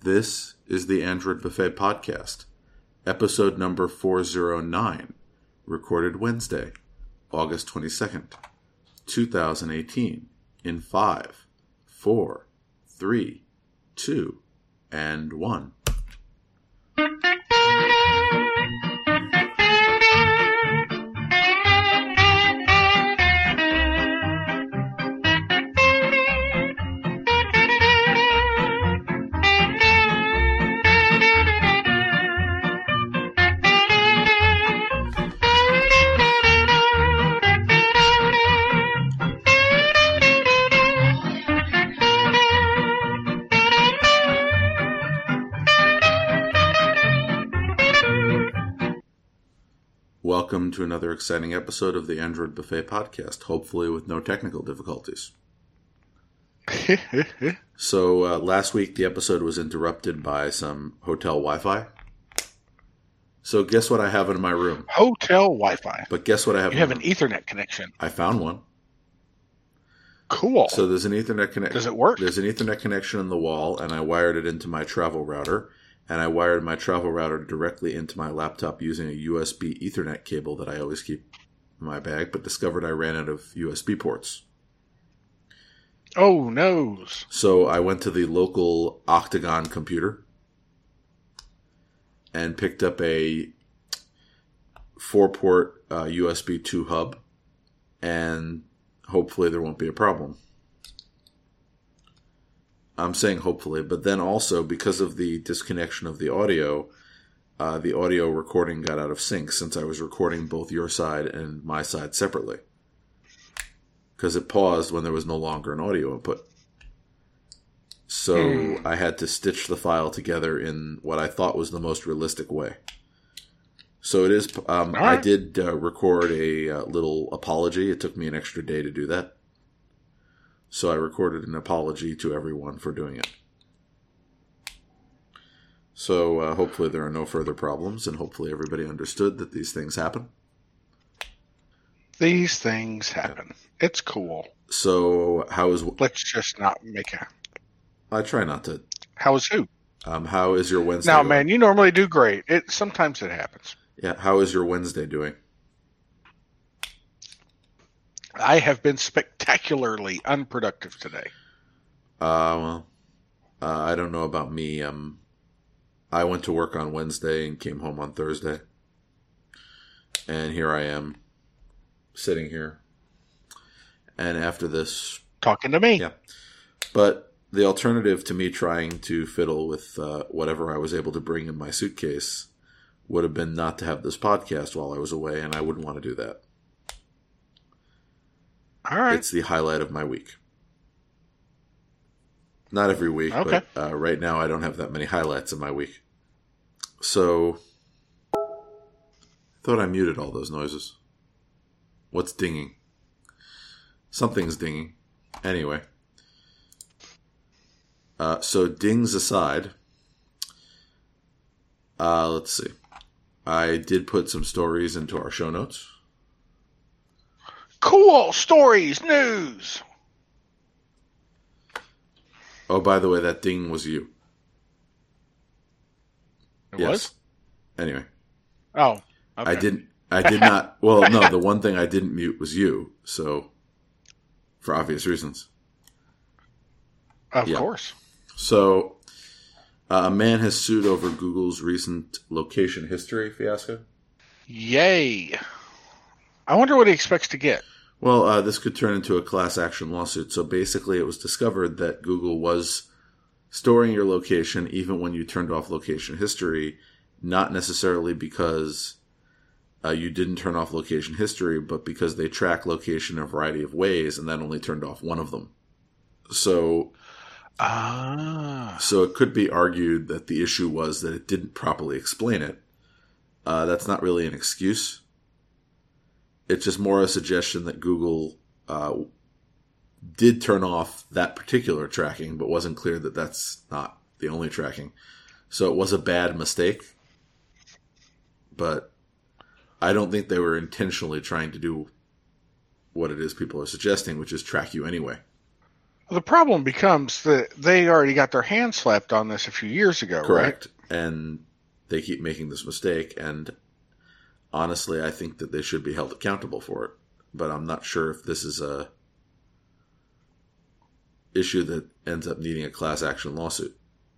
This is the Android Buffet Podcast, episode number 409, recorded Wednesday, August 22nd, 2018, in 5, 4, 3, 2, and 1. Welcome to another exciting episode of the Android Buffet Podcast, hopefully with no technical difficulties. So last week the episode was interrupted by some hotel Wi-Fi. So guess what I have in my room? Hotel Wi-Fi. But guess what I have? You have an Ethernet connection. I found one. Cool. So there's an Ethernet connection. Does it work? There's an Ethernet connection in the wall, and I wired it into my travel router. And I wired my travel router directly into my laptop using a USB Ethernet cable that I always keep in my bag, but discovered I ran out of USB ports. Oh, noes. So I went to the local Octagon computer and picked up a 4-port USB 2 hub, and hopefully there won't be a problem. I'm saying hopefully, but then also because of the disconnection of the audio recording got out of sync since I was recording both your side and my side separately. Because it paused when there was no longer an audio input. So I had to stitch the file together in what I thought was the most realistic way. So it is, I did record a little apology. It took me an extra day to do that. So I recorded an apology to everyone for doing it. So hopefully there are no further problems, and hopefully everybody understood that these things happen. These things happen. It's cool. So how is... Let's just not make a... I try not to. How is who? How is your Wednesday Now, going? man, you normally do great. Sometimes it happens. Yeah, how is your Wednesday doing? I have been spectacularly unproductive today. I don't know about me. I went to work on Wednesday and came home on Thursday. And here I am, sitting here. And after this... Talking to me. Yeah. But the alternative to me trying to fiddle with whatever I was able to bring in my suitcase would have been not to have this podcast while I was away, and I wouldn't want to do that. All right. It's the highlight of my week. Not every week, okay. But right now I don't have that many highlights in my week. So, I thought I muted all those noises. What's dinging? Something's dinging. Anyway. So, dings aside, let's see. I did put some stories into our show notes. Cool stories, news. Oh, by the way, that ding was you. It yes. was? Anyway. Oh, okay. I did not, well, no, the one thing I didn't mute was you, so, for obvious reasons. Of course. So, a man has sued over Google's recent location history fiasco. Yay. I wonder what he expects to get. Well, this could turn into a class action lawsuit. So basically it was discovered that Google was storing your location even when you turned off location history, not necessarily because you didn't turn off location history, but because they track location in a variety of ways, and that only turned off one of them. So it could be argued that the issue was that it didn't properly explain it. That's not really an excuse. It's just more a suggestion that Google did turn off that particular tracking, but wasn't clear that that's not the only tracking. So it was a bad mistake. But I don't think they were intentionally trying to do what it is people are suggesting, which is track you anyway. The problem becomes that they already got their hands slapped on this a few years ago, Correct. And they keep making this mistake, and honestly, I think that they should be held accountable for it. But I'm not sure if this is a issue that ends up needing a class action lawsuit.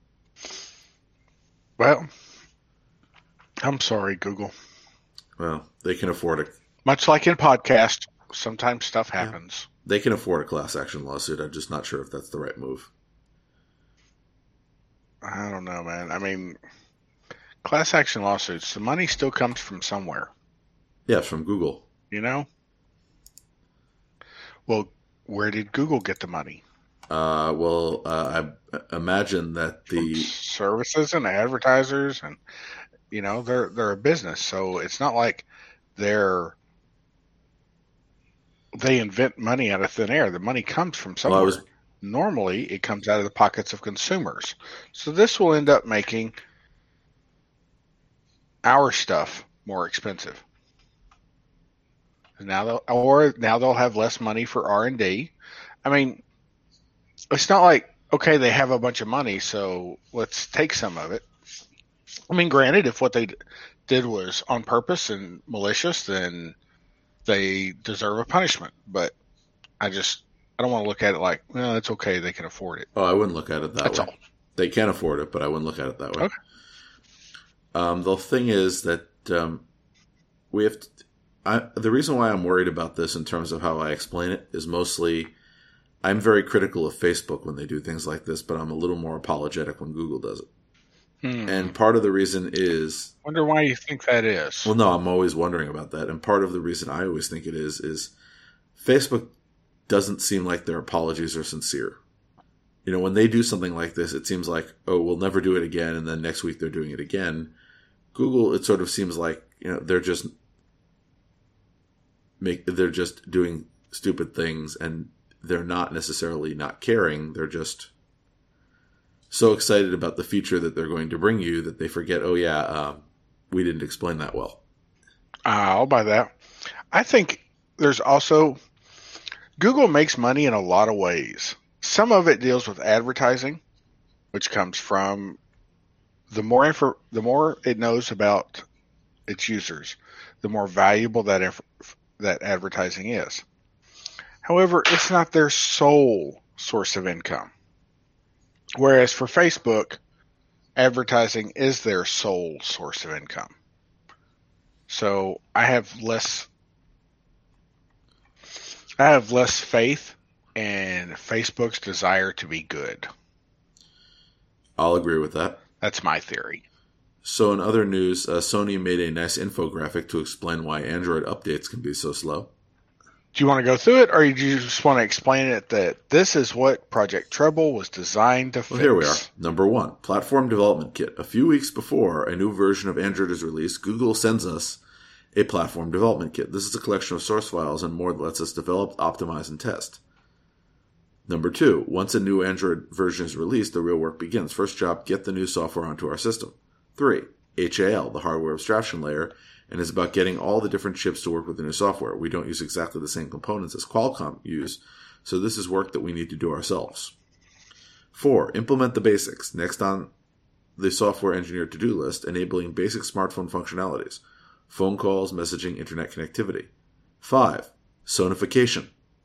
Well, I'm sorry, Google. Well, they can afford it. Much like in podcast, sometimes stuff happens. Yeah. They can afford a class action lawsuit. I'm just not sure if that's the right move. I don't know, man. I mean, class action lawsuits, the money still comes from somewhere. Yeah, from Google. You know? Well, where did Google get the money? I imagine that the services and advertisers, and they're a business, so it's not like they invent money out of thin air. The money comes from somewhere. Normally, it comes out of the pockets of consumers. So this will end up making our stuff more expensive. Now they'll have less money for R&D. I mean, it's not like, okay, they have a bunch of money, so let's take some of it. I mean, granted, if what they did was on purpose and malicious, then they deserve a punishment. But I don't want to look at it like, well, it's okay, they can afford it. Oh, I wouldn't look at it that way. That's all. They can afford it, but I wouldn't look at it that way. Okay. The thing is that we have the reason why I'm worried about this in terms of how I explain it is mostly I'm very critical of Facebook when they do things like this, but I'm a little more apologetic when Google does it. And part of the reason is... Wonder why you think that is. Well, no, I'm always wondering about that. And part of the reason I always think it is Facebook doesn't seem like their apologies are sincere. You know, when they do something like this, it seems like, oh, we'll never do it again, and then next week they're doing it again. Google, it sort of seems like, they're just doing stupid things, and they're not necessarily not caring. They're just so excited about the feature that they're going to bring you that they forget, we didn't explain that well. I'll buy that. I think there's also... Google makes money in a lot of ways. Some of it deals with advertising, which comes from the more it knows about its users, the more valuable that advertising is. However, it's not their sole source of income. Whereas for Facebook, advertising is their sole source of income. So I have less faith in Facebook's desire to be good. I'll agree with that. That's my theory. So in other news, Sony made a nice infographic to explain why Android updates can be so slow. Do you want to go through it, or do you just want to explain it that this is what Project Treble was designed to fix? Well, here we are. Number 1, Platform Development Kit. A few weeks before a new version of Android is released, Google sends us a Platform Development Kit. This is a collection of source files and more that lets us develop, optimize, and test. Number 2, once a new Android version is released, the real work begins. First job, get the new software onto our system. 3, HAL, the hardware abstraction layer, and is about getting all the different chips to work with the new software. We don't use exactly the same components as Qualcomm use, so this is work that we need to do ourselves. 4, implement the basics. Next on the software engineer to-do list, enabling basic smartphone functionalities. Phone calls, messaging, internet connectivity. 5, Sonification.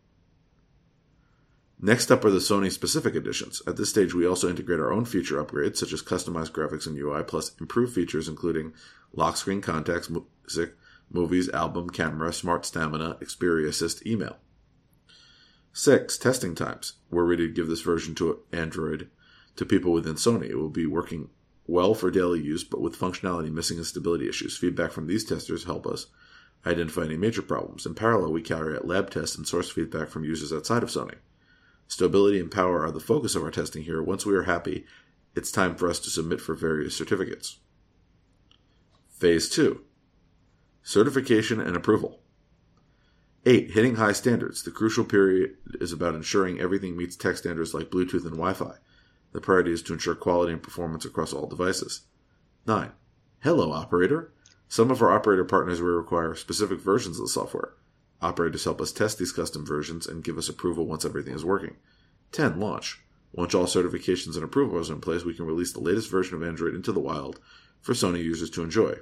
Next up are the Sony-specific additions. At this stage, we also integrate our own feature upgrades, such as customized graphics and UI, plus improved features including lock screen contacts, music, movies, album, camera, smart stamina, Xperia Assist, email. 6, testing times. We're ready to give this version to Android to people within Sony. It will be working well for daily use, but with functionality missing and stability issues. Feedback from these testers help us identify any major problems. In parallel, we carry out lab tests and source feedback from users outside of Sony. Stability and power are the focus of our testing here. Once we are happy, it's time for us to submit for various certificates. Phase 2. Certification and approval. 8. Hitting high standards. The crucial period is about ensuring everything meets tech standards like Bluetooth and Wi-Fi. The priority is to ensure quality and performance across all devices. 9. Hello, operator. Some of our operator partners will require specific versions of the software. Operators help us test these custom versions and give us approval once everything is working. 10. Launch. Once all certifications and approvals are in place, we can release the latest version of Android into the wild for Sony users to enjoy.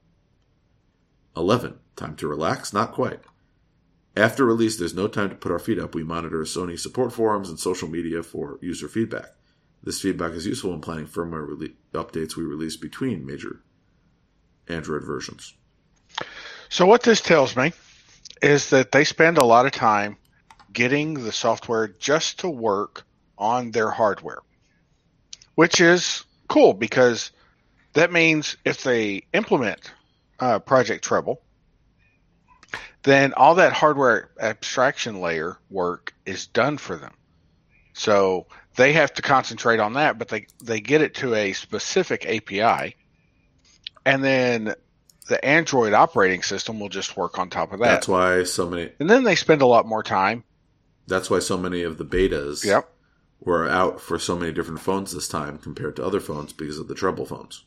11. Time to relax? Not quite. After release, there's no time to put our feet up. We monitor Sony support forums and social media for user feedback. This feedback is useful in planning firmware updates we release between major Android versions. So what this tells me is that they spend a lot of time getting the software just to work on their hardware, which is cool because that means if they implement Project Treble, then all that hardware abstraction layer work is done for them. So they have to concentrate on that, but they get it to a specific API, and then the Android operating system will just work on top of that. That's why so many... And then they spend a lot more time. That's why so many of the betas were out for so many different phones this time compared to other phones because of the Treble phones.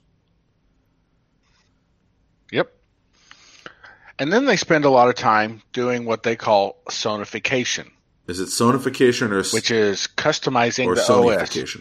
Yep. And then they spend a lot of time doing what they call sonification. Is it sonification or... Which is customizing or the sonification? OS.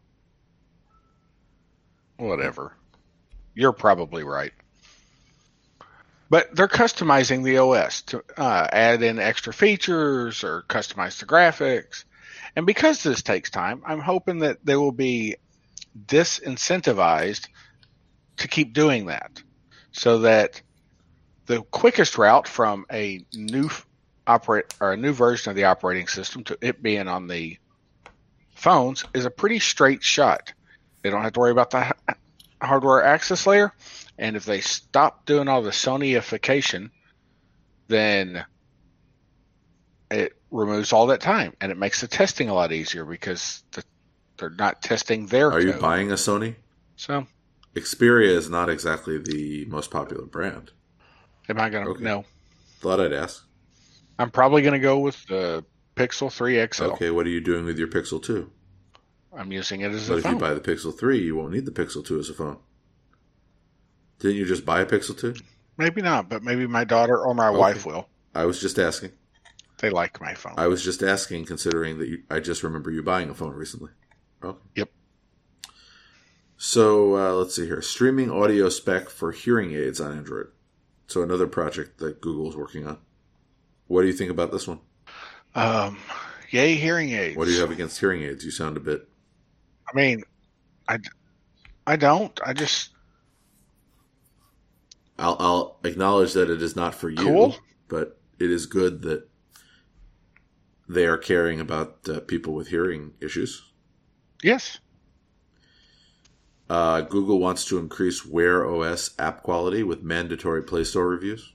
Whatever. You're probably right. But they're customizing the OS to add in extra features or customize the graphics. And because this takes time, I'm hoping that they will be disincentivized to keep doing that. So that the quickest route from a new version of the operating system to it being on the phones is a pretty straight shot. They don't have to worry about the hardware access layer. And if they stop doing all the Sonyification, then it removes all that time. And it makes the testing a lot easier because they're not testing their code. Are you buying a Sony? So Xperia is not exactly the most popular brand. Am I going to? Okay. No. Thought I'd ask. I'm probably going to go with the Pixel 3 XL. Okay, what are you doing with your Pixel 2? I'm using it as But a if phone. you buy the Pixel 3, you won't need the Pixel 2 as a phone. Didn't you just buy a Pixel 2? Maybe not, but maybe my daughter or my wife will. I was just asking. They like my phone. I was just asking, considering that I just remember you buying a phone recently. Okay. Yep. So, let's see here. Streaming audio spec for hearing aids on Android. So another project that Google is working on. What do you think about this one? Yay, hearing aids. What do you have against hearing aids? You sound a bit... I mean, I don't. I just... I'll acknowledge that it is not for you, Cool. But it is good that they are caring about people with hearing issues. Yes. Google wants to increase Wear OS app quality with mandatory Play Store reviews.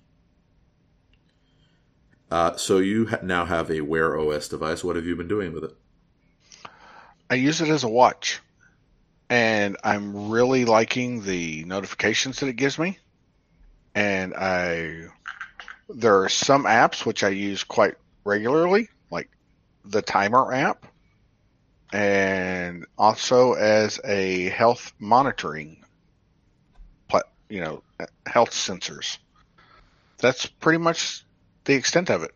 So you now have a Wear OS device. What have you been doing with it? I use it as a watch. And I'm really liking the notifications that it gives me. And there are some apps which I use quite regularly, like the timer app, and also as a health monitoring, health sensors. That's pretty much the extent of it.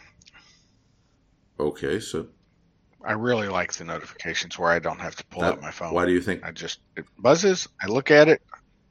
Okay, so I really like the notifications where I don't have to pull out my phone. Why do you think? It buzzes. I look at it.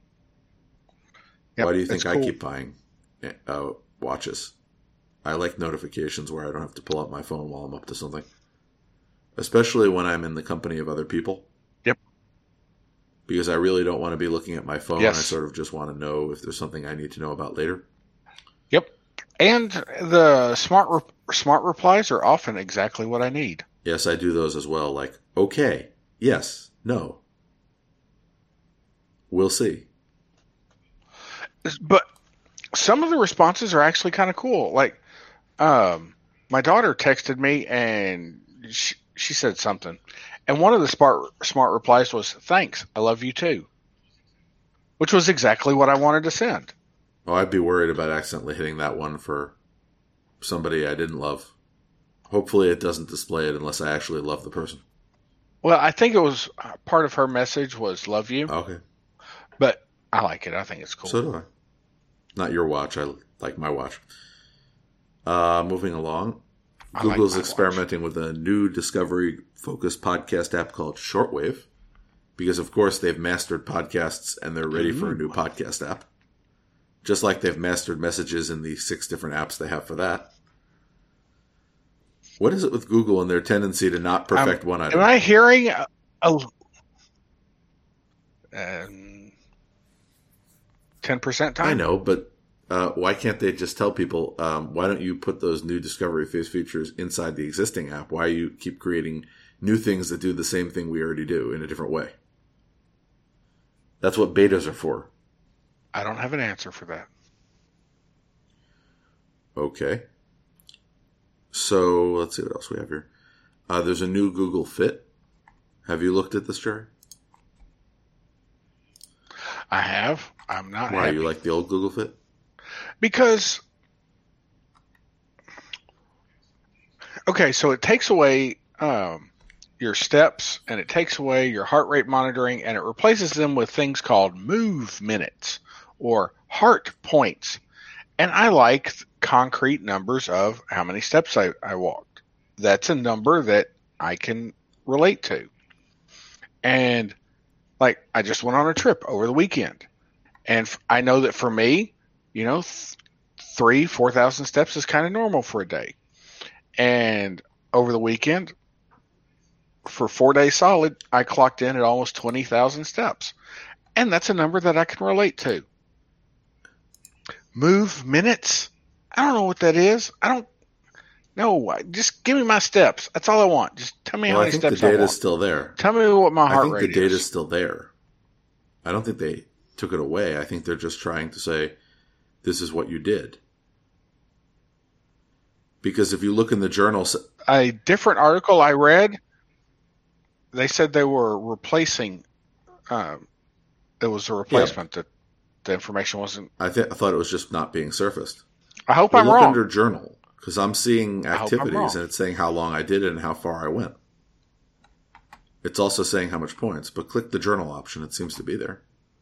Yep, why do you think I cool. keep buying watches? I like notifications where I don't have to pull out my phone while I'm up to something. Especially when I'm in the company of other people. Yep. Because I really don't want to be looking at my phone. Yes. I sort of just want to know if there's something I need to know about later. Yep. And the smart replies are often exactly what I need. Yes, I do those as well. Like, okay, yes, no. We'll see. But some of the responses are actually kind of cool. Like, my daughter texted me and she said something. And one of the smart replies was, "Thanks, I love you too." Which was exactly what I wanted to send. Oh, I'd be worried about accidentally hitting that one for somebody I didn't love. Hopefully it doesn't display it unless I actually love the person. Well, I think it was part of her message was "love you." Okay. But I like it. I think it's cool. So do I. Not your watch. I like my watch. Moving along. Google's experimenting with a new discovery-focused podcast app called Shortwave, because, of course, they've mastered podcasts and they're ready for a new podcast app. Just like they've mastered messages in the 6 different apps they have for that. What is it with Google and their tendency to not perfect one item? Am I hearing 10% time? I know, but why can't they just tell people, why don't you put those new discovery phase features inside the existing app? Why you keep creating new things that do the same thing we already do in a different way? That's what betas are for. I don't have an answer for that. Okay. So let's see what else we have here. There's a new Google Fit. Have you looked at this, Jerry? I have. I'm not Why, happy. you like the old Google Fit? Because, okay, so it takes away your steps and it takes away your heart rate monitoring and it replaces them with things called move minutes or heart points. And I like concrete numbers of how many steps I walked. That's a number that I can relate to. And like, I just went on a trip over the weekend. And I know that for me, 4,000 steps is kind of normal for a day. And over the weekend, for 4 days solid, I clocked in at almost 20,000 steps. And that's a number that I can relate to. Move minutes? I don't know what that is. I don't know. Just give me my steps. That's all I want. Just tell me how many steps I want. I think the data's still there. Tell me what my heart rate is. I think the data's still there. I don't think they took it away. I think they're just trying to say, this is what you did. Because if you look in the journal... A different article I read, they said they were replacing... it was a replacement that the information wasn't... I thought it was just not being surfaced. I hope I'm wrong. Look under journal, because I'm seeing activities and it's saying how long I did it and how far I went. It's also saying how much points, but click the journal option. It seems to be there.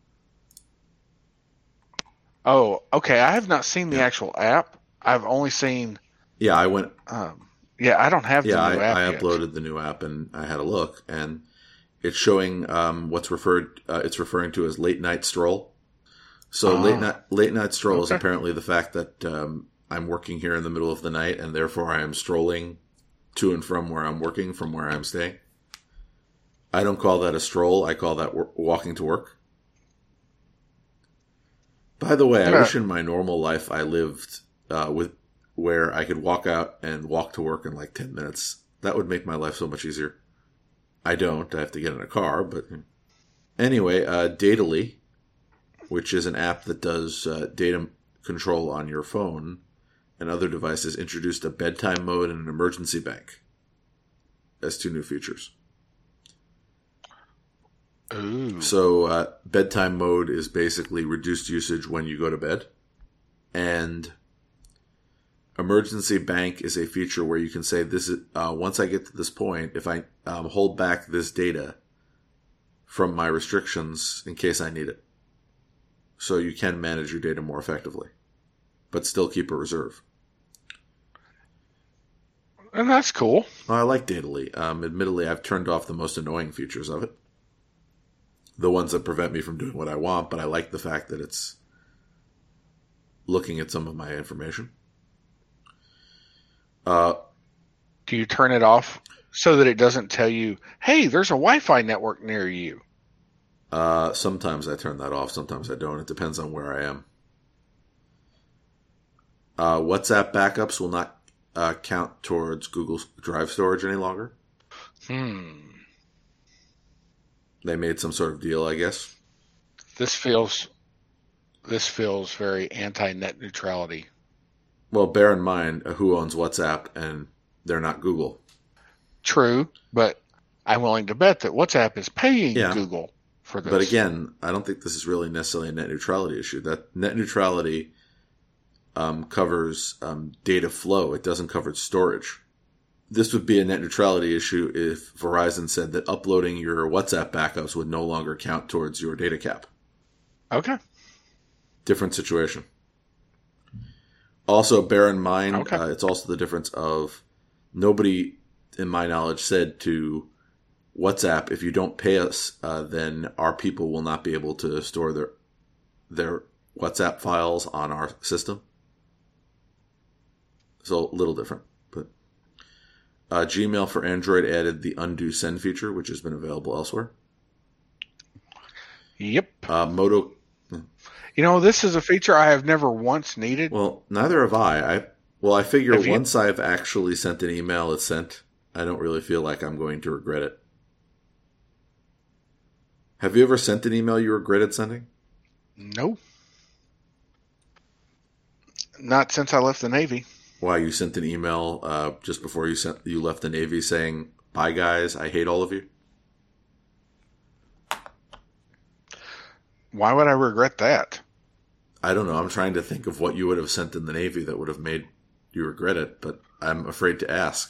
Oh, okay. I have not seen the actual app. I've only seen... Yeah, I went... I don't have the new app I yet. uploaded the new app and I had a look, and it's showing what's it's referring to as late night stroll. So late night stroll is apparently the fact that I'm working here in the middle of the night, and therefore I am strolling to and from where I'm working, from where I'm staying. I don't call that a stroll. I call that walking to work. By the way, I wish in my normal life I lived where I could walk out and walk to work in like 10 minutes. That would make my life so much easier. I don't. I have to get in a car, but anyway, Datally, which is an app that does data control on your phone and other devices, introduced a bedtime mode and an emergency bank as 2 new features. Ooh. So bedtime mode is basically reduced usage when you go to bed. And emergency bank is a feature where you can say, "This is once I get to this point, if I hold back this data from my restrictions in case I need it." So you can manage your data more effectively, but still keep a reserve. And that's cool. I like Datally. Admittedly, I've turned off the most annoying features of it. The ones that prevent me from doing what I want, but I like the fact that it's looking at some of my information. Do you turn it off so that it doesn't tell you, hey, there's a Wi-Fi network near you? Sometimes I turn that off, sometimes I don't. It depends on where I am. WhatsApp backups will not count towards Google Drive storage any longer. They made some sort of deal, I guess. This feels very anti-net neutrality. Well, bear in mind who owns WhatsApp, and they're not Google. True, but I'm willing to bet that WhatsApp is paying Google for this. But again, I don't think this is really necessarily a net neutrality issue. That net neutrality covers data flow. It doesn't cover storage. This would be a net neutrality issue if Verizon said that uploading your WhatsApp backups would no longer count towards your data cap. Okay. Different situation. Also, bear in mind, it's also the difference of Nobody, in my knowledge, said to WhatsApp, if you don't pay us, then our people will not be able to store their WhatsApp files on our system. So a little different. But Gmail for Android added the undo send feature, which has been available elsewhere. Yep. Moto. This is a feature I have never once needed. Well, neither have I. I figure once I've actually sent an email, it's sent. I don't really feel like I'm going to regret it. Have you ever sent an email you regretted sending? No. Not since I left the Navy. Why, you sent an email just before you left the Navy saying, "Bye guys, I hate all of you"? Why would I regret that? I don't know. I'm trying to think of what you would have sent in the Navy that would have made you regret it, but I'm afraid to ask.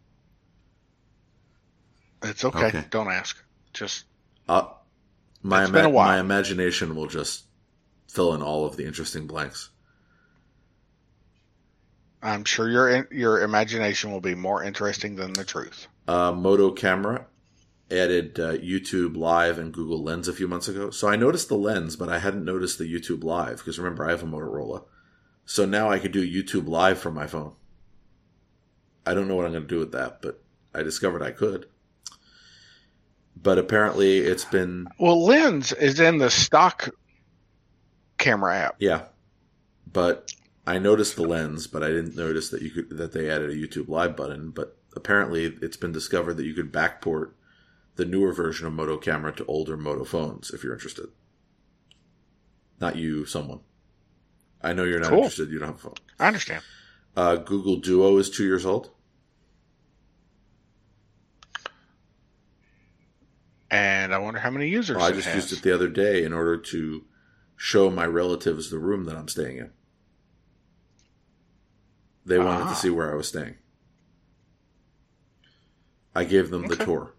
It's okay. Don't ask. Just my imagination will just fill in all of the interesting blanks. I'm sure your imagination will be more interesting than the truth. Moto Camera added YouTube Live and Google Lens a few months ago. So I noticed the Lens, but I hadn't noticed the YouTube Live, because remember, I have a Motorola. So now I could do YouTube Live from my phone. I don't know what I'm going to do with that, but I discovered I could. But apparently it's been... Well, Lens is in the stock camera app. Yeah. But I noticed the Lens, but I didn't notice that they added a YouTube Live button. But apparently it's been discovered that you could backport the newer version of Moto Camera to older Moto phones, if you're interested. Not you, someone. I know you're not interested. You don't have a phone. I understand. Google Duo is 2 years old. And I wonder how many users it has. I just used it the other day in order to show my relatives the room that I'm staying in. They wanted to see where I was staying. I gave them the tour.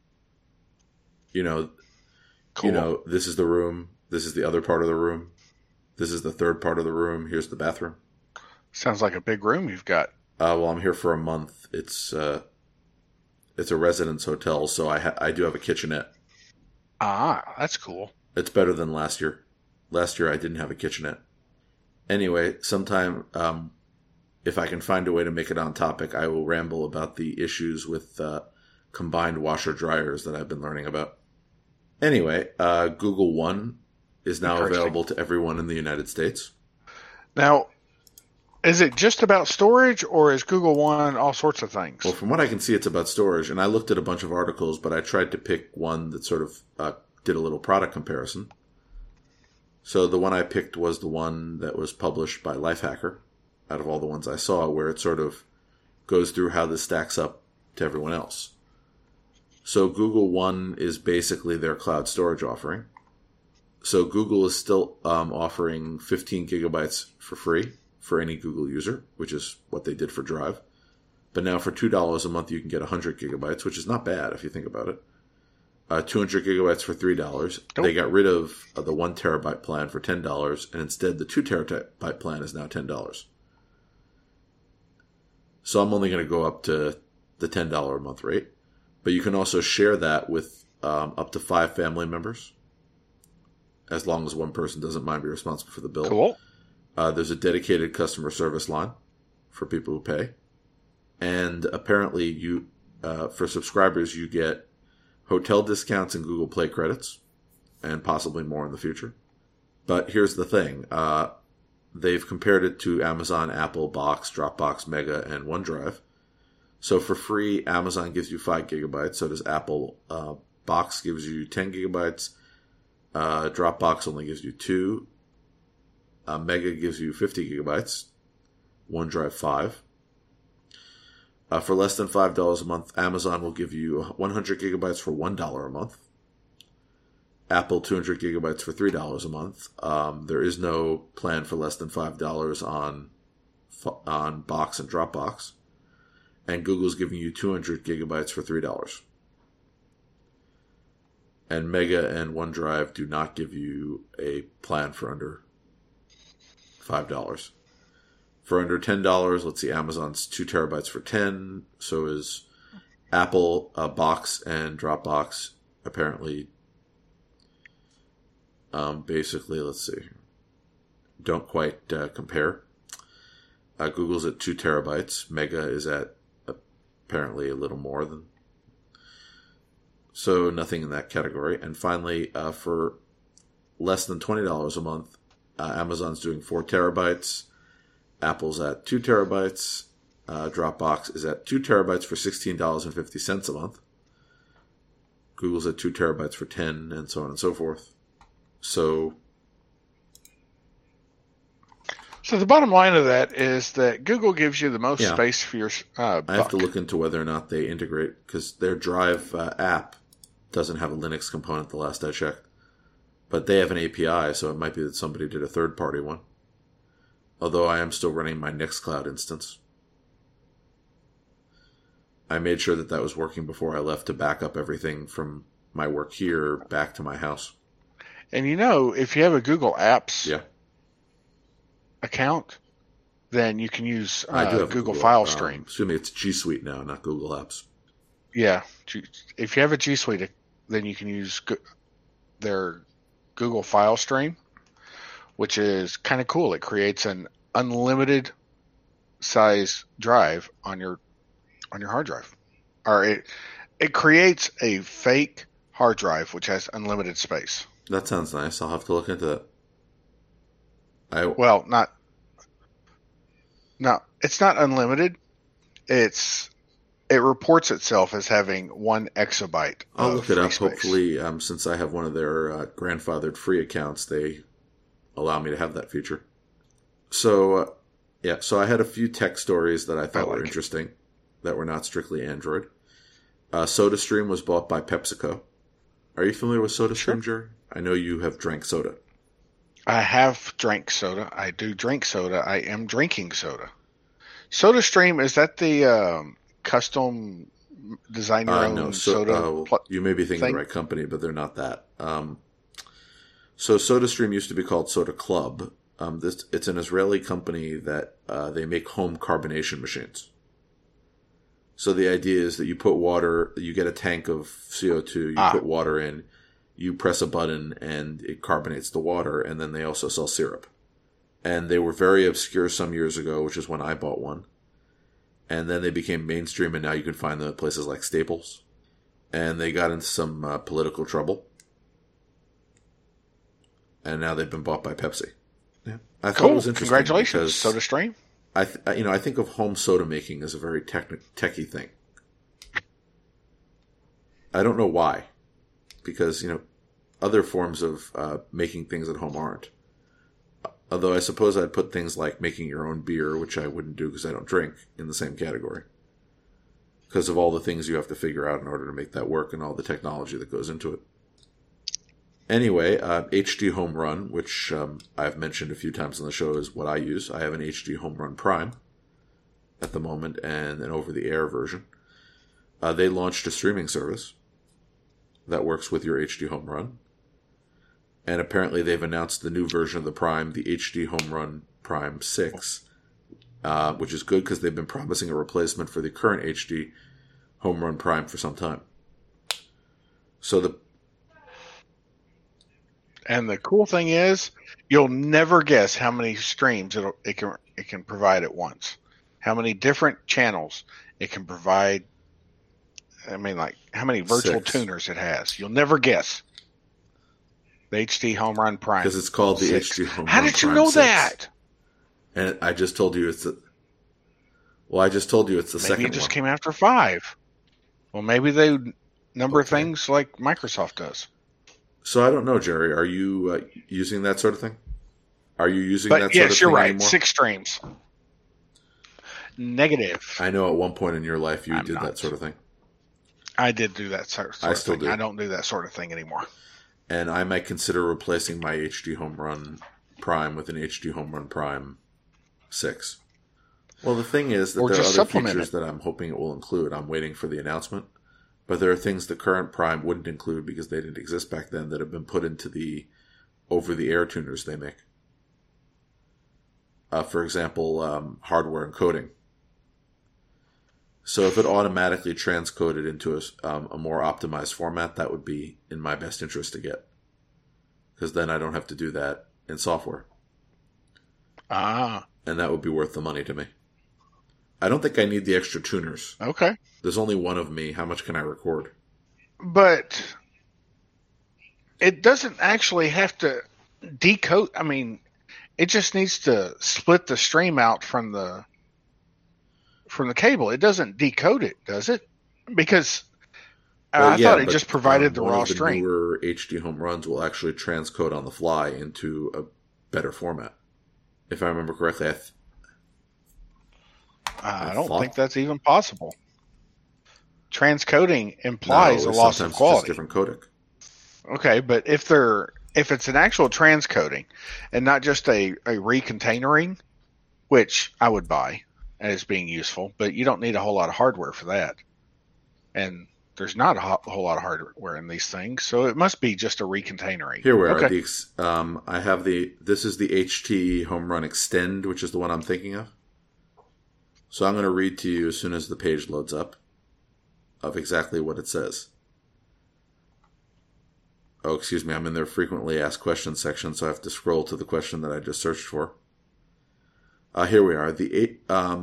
Cool. This is the room. This is the other part of the room. This is the third part of the room. Here's the bathroom. Sounds like a big room you've got. I'm here for a month. It's a residence hotel, so I do have a kitchenette. That's cool. It's better than last year. Last year I didn't have a kitchenette. Anyway, sometime if I can find a way to make it on topic, I will ramble about the issues with combined washer dryers that I've been learning about. Anyway, Google One is now available to everyone in the United States. Now, is it just about storage, or is Google One all sorts of things? Well, from what I can see, it's about storage. And I looked at a bunch of articles, but I tried to pick one that sort of did a little product comparison. So the one I picked was the one that was published by Lifehacker, out of all the ones I saw, where it sort of goes through how this stacks up to everyone else. So Google One is basically their cloud storage offering. So Google is still offering 15 gigabytes for free for any Google user, which is what they did for Drive. But now for $2 a month, you can get 100 gigabytes, which is not bad if you think about it. 200 gigabytes for $3. Nope. They got rid of the 1 terabyte plan for $10, and instead the 2 terabyte plan is now $10. So I'm only going to go up to the $10 a month rate. But you can also share that with up to 5 family members, as long as one person doesn't mind being responsible for the bill. Cool. There's a dedicated customer service line for people who pay. And apparently for subscribers, you get hotel discounts and Google Play credits, and possibly more in the future. But here's the thing. They've compared it to Amazon, Apple, Box, Dropbox, Mega, and OneDrive. So for free, Amazon gives you 5 gigabytes. So does Apple. Box gives you 10 gigabytes. Dropbox only gives you 2. Mega gives you 50 gigabytes. OneDrive 5. For less than $5 a month, Amazon will give you 100 gigabytes for $1 a month. Apple 200 gigabytes for $3 a month. There is no plan for less than $5 on Box and Dropbox. And Google's giving you 200 gigabytes for $3. And Mega and OneDrive do not give you a plan for under $5. For under $10, let's see, Amazon's 2 terabytes for 10. So is Apple, Box, and Dropbox. Apparently, basically, let's see, don't quite compare. Google's at 2 terabytes. Mega is at apparently a little more than. So nothing in that category. And finally, for less than $20 a month, Amazon's doing 4 terabytes. Apple's at 2 terabytes. Dropbox is at 2 terabytes for $16.50 a month. Google's at 2 terabytes for 10, and so on and so forth. So the bottom line of that is that Google gives you the most space for your I have to look into whether or not they integrate, because their Drive app doesn't have a Linux component the last I checked. But they have an API, so it might be that somebody did a third-party one. Although I am still running my Nextcloud instance. I made sure that was working before I left to back up everything from my work here back to my house. And if you have a Google Apps account, then you can use I do have Google File Stream. Excuse me, it's G Suite now, not Google Apps. Yeah. If you have a G Suite, then you can use their Google File Stream, which is kind of cool. It creates an unlimited size drive on your hard drive. Or it creates a fake hard drive which has unlimited space. That sounds nice. I'll have to look into that. Well, it's not unlimited. It reports itself as having 1 exabyte. I'll look it up. Space. Hopefully, since I have one of their grandfathered free accounts, they allow me to have that feature. So, so I had a few tech stories that I thought were interesting that were not strictly Android. SodaStream was bought by PepsiCo. Are you familiar with SodaStream, Jerry? I know you have drank soda. I have drank soda. I do drink soda. I am drinking soda. SodaStream, is that the custom design your own soda? You may be thinking the right company, but they're not that. So SodaStream used to be called Soda Club. It's an Israeli company that they make home carbonation machines. So the idea is that you put water, you get a tank of CO2, you put water in, you press a button, and it carbonates the water, and then they also sell syrup. And they were very obscure some years ago, which is when I bought one. And then they became mainstream, and now you can find them at places like Staples. And they got into some political trouble. And now they've been bought by Pepsi. Yeah, I thought it was interesting. Congratulations, SodaStream. I think of home soda making as a very techie thing. I don't know why, because other forms of making things at home aren't. Although I suppose I'd put things like making your own beer, which I wouldn't do because I don't drink, in the same category. Because of all the things you have to figure out in order to make that work and all the technology that goes into it. Anyway, HD Home Run, which I've mentioned a few times on the show, is what I use. I have an HD Home Run Prime at the moment and an over-the-air version. They launched a streaming service that works with your HD Home Run. And apparently they've announced the new version of the Prime, the HD Home Run Prime 6, which is good because they've been promising a replacement for the current HD Home Run Prime for some time. And the cool thing is, you'll never guess how many streams it can provide at once. How many different channels it can provide. I mean, like how many virtual tuners it has. You'll never guess. The HD Home Run Prime. Because it's called the HD Home Run Prime 6. How did you know that? And I just told you it's the second one. Maybe it just came after 5. Well, maybe they number things like Microsoft does. So I don't know, Jerry. Are you using that sort of thing? Are you using that sort of thing Yes, you're right. anymore? 6 streams. Negative. I know at one point in your life you did that sort of thing. I did do that sort of thing. I still do. I don't do that sort of thing anymore. And I might consider replacing my HD Home Run Prime with an HD Home Run Prime 6. Well, the thing is that there are other features that I'm hoping it will include. I'm waiting for the announcement. But there are things the current Prime wouldn't include because they didn't exist back then that have been put into the over-the-air tuners they make. For example, hardware encoding. So if it automatically transcoded into a more optimized format, that would be in my best interest to get. Because then I don't have to do that in software. Ah. And that would be worth the money to me. I don't think I need the extra tuners. Okay. There's only one of me. How much can I record? But it doesn't actually have to decode. I mean, it just needs to split the stream out from the cable. It doesn't decode it, does it? Because I thought it just provided the raw stream. One of the newer HD home runs will actually transcode on the fly into a better format. If I remember correctly, I don't think that's even possible. Transcoding implies a loss of quality. It's just different codec. Okay, but if it's an actual transcoding and not just a recontainering, which I would buy as being useful, but you don't need a whole lot of hardware for that. And there's not a whole lot of hardware in these things, so it must be just a recontainering. Here we are. I have this is the HT Home Run Extend, which is the one I'm thinking of. So I'm going to read to you as soon as the page loads up of exactly what it says. Oh, excuse me, I'm in their frequently asked questions section, so I have to scroll to the question that I just searched for. Here we are. The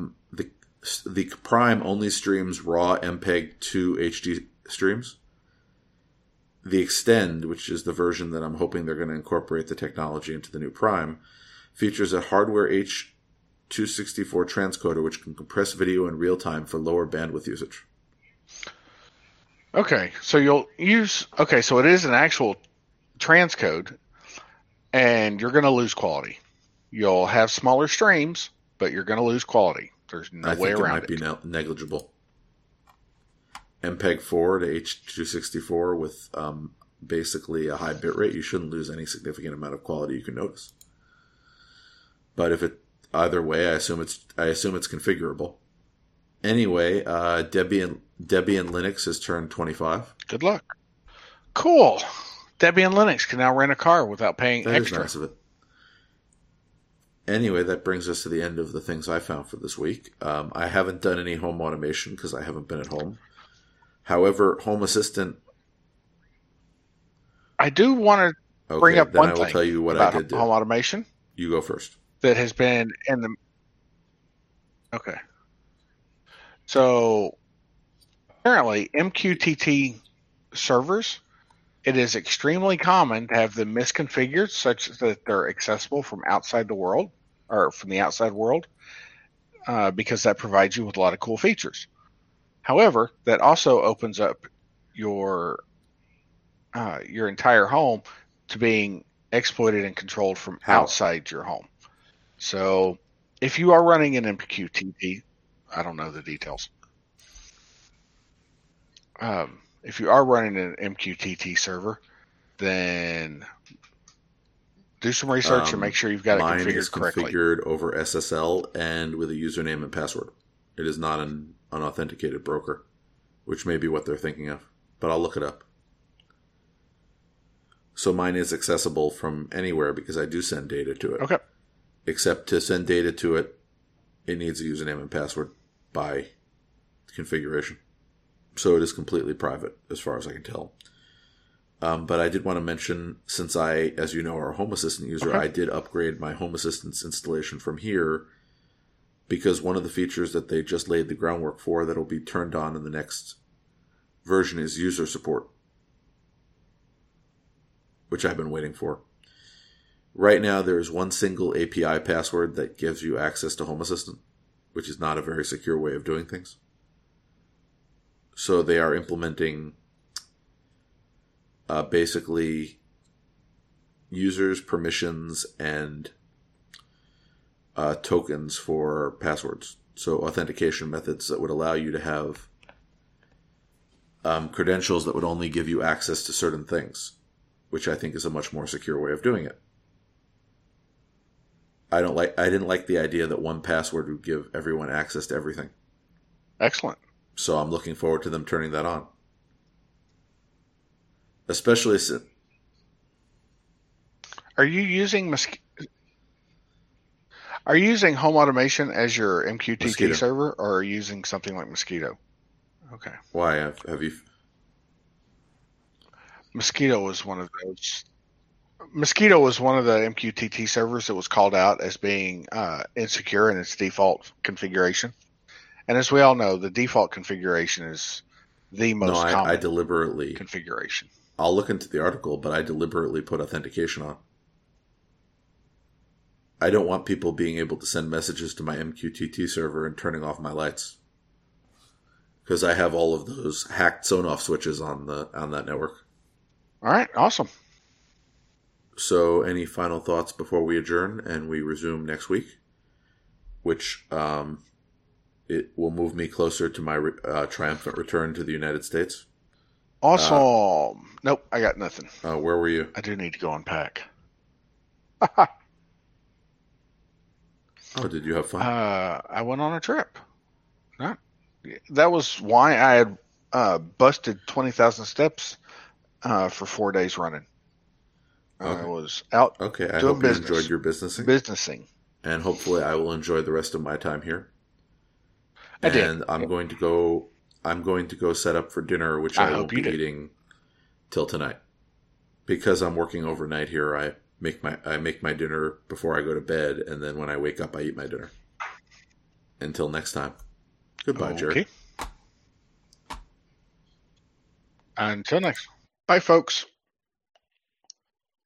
Prime only streams raw MPEG-2 HD streams. The Extend, which is the version that I'm hoping they're going to incorporate the technology into the new Prime, features a hardware H.264 transcoder which can compress video in real time for lower bandwidth usage. Okay, so so it is an actual transcode, and you're going to lose quality. You'll have smaller streams, but you're going to lose quality. There's no way around it. I think it might be negligible. MPEG-4 to H.264 with basically a high bitrate, you shouldn't lose any significant amount of quality you can notice. But if it either way, I assume it's configurable. Anyway, Debian Linux has turned 25. Good luck. Cool. Debian Linux can now rent a car without paying extra. That is nice of it. Anyway, that brings us to the end of the things I found for this week. I haven't done any home automation because I haven't been at home. However, Home Assistant... I do want to bring up one thing. I will tell you what about I did do. Home automation. You go first. That has been in the... Okay. So, apparently, MQTT servers, it is extremely common to have them misconfigured such that they're accessible from outside the world, or from the outside world, because that provides you with a lot of cool features. However, that also opens up your entire home to being exploited and controlled from outside your home. So, if you are running an MQTT, I don't know the details. If you are running an MQTT server, then do some research and make sure you've got it configured correctly. Mine is configured over SSL and with a username and password. It is not an unauthenticated broker, which may be what they're thinking of, but I'll look it up. So mine is accessible from anywhere because I do send data to it. Okay. Except to send data to it, it needs a username and password by configuration. So it is completely private as far as I can tell. But I did want to mention, since I, as you know, are a Home Assistant user, I did upgrade my Home Assistant's installation from here because one of the features that they just laid the groundwork for that will be turned on in the next version is user support, which I've been waiting for. Right now, there is one single API password that gives you access to Home Assistant, which is not a very secure way of doing things. So they are implementing basically users, permissions, and tokens for passwords. So authentication methods that would allow you to have credentials that would only give you access to certain things, which I think is a much more secure way of doing it. I didn't like the idea that one password would give everyone access to everything. Excellent. So I'm looking forward to them turning that on. Especially since... Are you using Are you using home automation as your MQTT Mosquito. server, or are you using something like Mosquito? Okay. Why have you? Mosquito was one of those. Mosquito was one of the MQTT servers that was called out as being insecure in its default configuration. And as we all know, the default configuration is the No, most I common deliberately. configuration. I'll look into the article, but I deliberately put authentication on. I don't want people being able to send messages to my MQTT server and turning off my lights, because I have all of those hacked Sonoff switches on that network. All right, awesome. So, any final thoughts before we adjourn and we resume next week, which it will move me closer to my triumphant return to the United States. Awesome. Nope, I got nothing. Where were you? I do need to go unpack. Oh, did you have fun? I went on a trip. That was why I had busted 20,000 steps for 4 days running. Okay. I was out Okay, I doing hope business. you enjoyed your businessing. And hopefully I will enjoy the rest of my time here. I did. And I'm going to go set up for dinner, which I won't be eating till tonight. Because I'm working overnight here, I make my dinner before I go to bed, and then when I wake up I eat my dinner. Until next time. Goodbye, Jerry. Until next. Bye, folks.